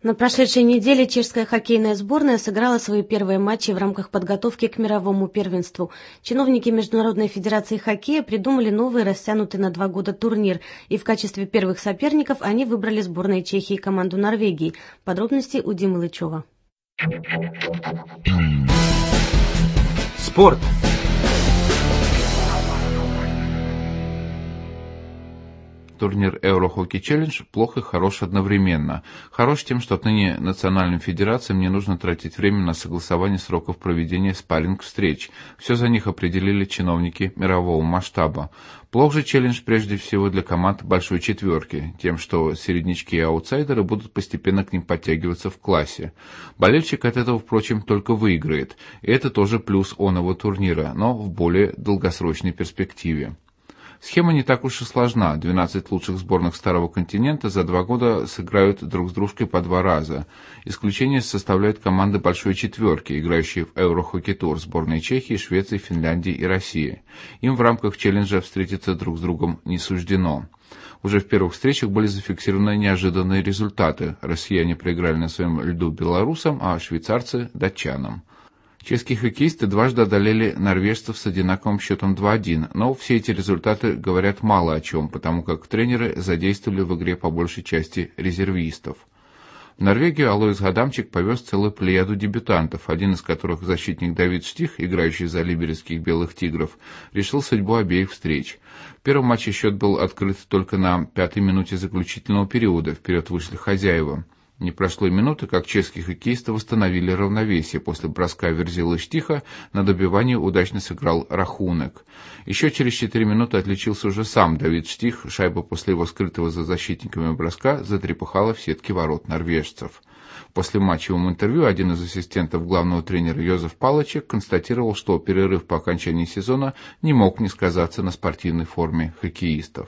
На прошедшей неделе чешская хоккейная сборная сыграла свои первые матчи в рамках подготовки к мировому первенству. Чиновники Международной федерации хоккея придумали новый растянутый на 2 года турнир, и в качестве первых соперников они выбрали сборной Чехии и команду Норвегии. Подробности у Димы Лычева. Спорт. Турнир Eurohockey Challenge плох и хорош одновременно. Хорош тем, что отныне национальным федерациям не нужно тратить время на согласование сроков проведения спарринг-встреч. Все за них определили чиновники мирового масштаба. Плох же челлендж прежде всего для команд большой четверки, тем, что середнячки и аутсайдеры будут постепенно к ним подтягиваться в классе. Болельщик от этого, впрочем, только выиграет. И это тоже плюс оного турнира, но в более долгосрочной перспективе. Схема не так уж и сложна. 12 лучших сборных Старого континента за 2 года сыграют друг с дружкой по 2 раза. Исключение составляют команды большой четверки, играющие в Eurohockey Tour, сборные Чехии, Швеции, Финляндии и России. Им в рамках челленджа встретиться друг с другом не суждено. Уже в первых встречах были зафиксированы неожиданные результаты. Россияне проиграли на своем льду белорусам, а швейцарцы – датчанам. Чешские хоккеисты дважды одолели норвежцев с одинаковым счетом 2-1, но все эти результаты говорят мало о чем, потому как тренеры задействовали в игре по большей части резервистов. В Норвегию Алоис Адамчик повез целую плеяду дебютантов, один из которых защитник Давид Штих, играющий за либерецких белых тигров, решил судьбу обеих встреч. В первом матче счет был открыт только на 5-й минуте заключительного периода, вперед вышли хозяева. Не прошло и минуты, как чешские хоккеисты восстановили равновесие. После броска Верзилы Штиха на добивании удачно сыграл Рахунек. Еще через 4 минуты отличился уже сам Давид Штих. Шайба после его скрытого за защитниками броска затрепыхала в сетке ворот норвежцев. После матчевого интервью один из ассистентов главного тренера Йозеф Палачек констатировал, что перерыв по окончании сезона не мог не сказаться на спортивной форме хоккеистов.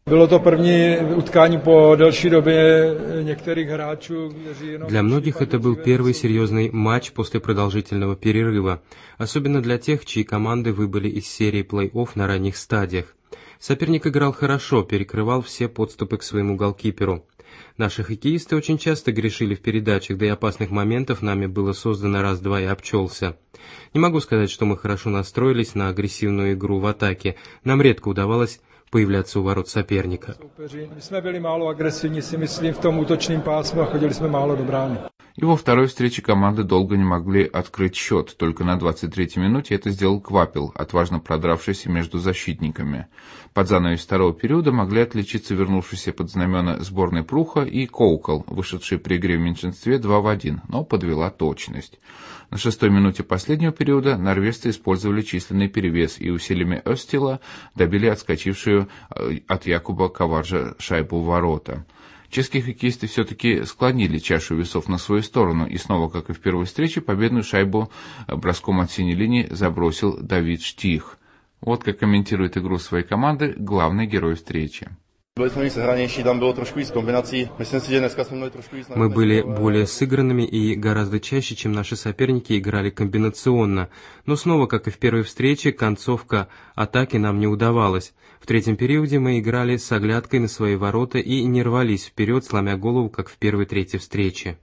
Для многих это был первый серьезный матч после продолжительного перерыва, особенно для тех, чьи команды выбыли из серии плей-офф на ранних стадиях. Соперник играл хорошо, перекрывал все подступы к своему голкиперу. Наши хоккеисты очень часто грешили в передачах, да и опасных моментов нами было создано раз-два и обчелся. Не могу сказать, что мы хорошо настроились на агрессивную игру в атаке, нам редко удавалось появляться у ворот соперника. И во второй встрече команды долго не могли открыть счет. Только на 23-й минуте это сделал Квапел, отважно продравшийся между защитниками. Под занавес второго периода могли отличиться вернувшиеся под знамена сборной Пруха и Коукл, вышедшие при игре в меньшинстве 2-1, но подвела точность. На 6-й минуте последнего периода норвежцы использовали численный перевес и усилиями Остила добили отскочившую от Якуба Коваржа шайбу в ворота. Чешские хоккеисты все-таки склонили чашу весов на свою сторону, и снова, как и в первой встрече, победную шайбу броском от синей линии забросил Давид Штих. Вот как комментирует игру своей команды главный герой встречи. Мы были более сыгранными и гораздо чаще, чем наши соперники, играли комбинационно. Но снова, как и в первой встрече, концовка атаки нам не удавалась. В третьем периоде мы играли с оглядкой на свои ворота и не рвались вперед, сломя голову, как в первой-третьей встрече.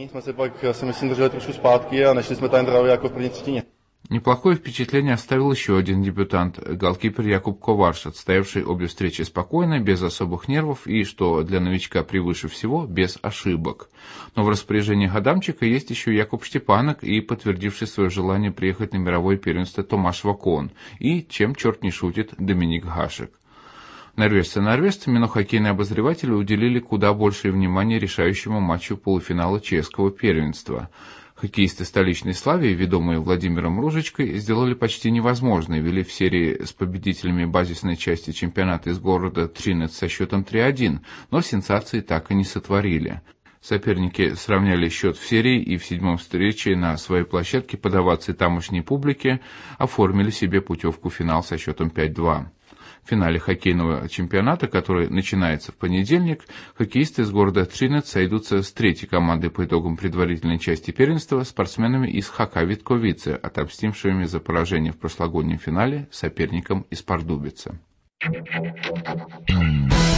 Неплохое впечатление оставил еще один дебютант, голкипер Якуб Коварж, отстоявший обе встречи спокойно, без особых нервов и, что для новичка превыше всего, без ошибок. Но в распоряжении Адамчика есть еще Якуб Штепанок и подтвердивший свое желание приехать на мировое первенство Томаш Вакон и, чем черт не шутит, Доминик Гашек. Норвежцы норвежцами, но хоккейные обозреватели уделили куда большее внимание решающему матчу полуфинала чешского первенства. Хоккеисты столичной Славии, ведомые Владимиром Ружичкой, сделали почти невозможное, вели в серии с победителями базисной части чемпионата из города Тринец со счетом 3-1, но сенсации так и не сотворили. Соперники сравняли счет в серии и в 7-й встрече на своей площадке под овацией тамошней публики оформили себе путевку в финал со счетом 5-2. В финале хоккейного чемпионата, который начинается в понедельник, хоккеисты из города Тринец сойдутся с третьей командой по итогам предварительной части первенства, спортсменами из ХК Витковице, отомстившими за поражение в прошлогоднем финале соперникам из Пардубица.